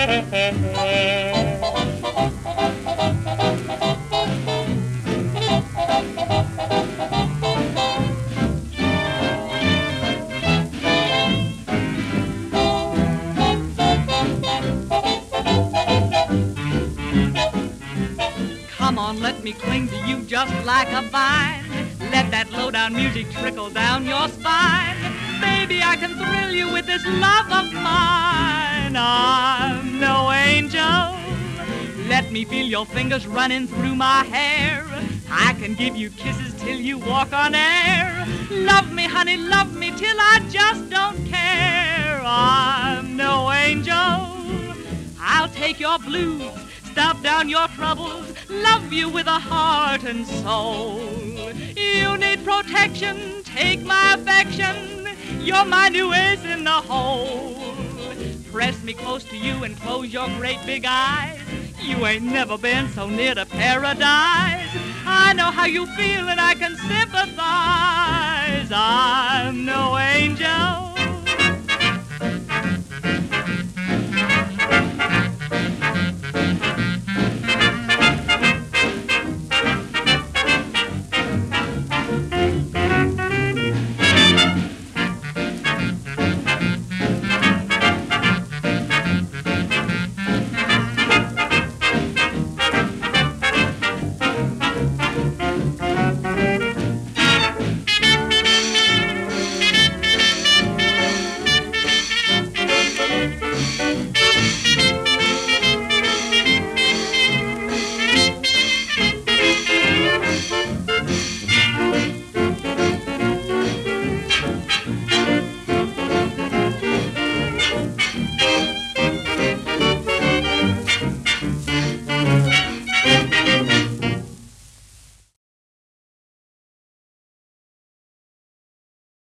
Come on, let me cling to you just like a vine. Let that low-down music trickle down your spine. Baby, I can thrill you with this love of mine. I'm no angel. Let me feel your fingers running through my hair. I can give you kisses till you walk on air. Love me, honey, love me till I just don't care. I'm no angel. I'll take your blues, stop down your troubles, love you with a heart and soul. You need protection, take my affection, you're my new ace in the hole. Press me close to you and close your great big eyes. You ain't never been so near to paradise. I know how you feel and I can sympathize. I'm no angel.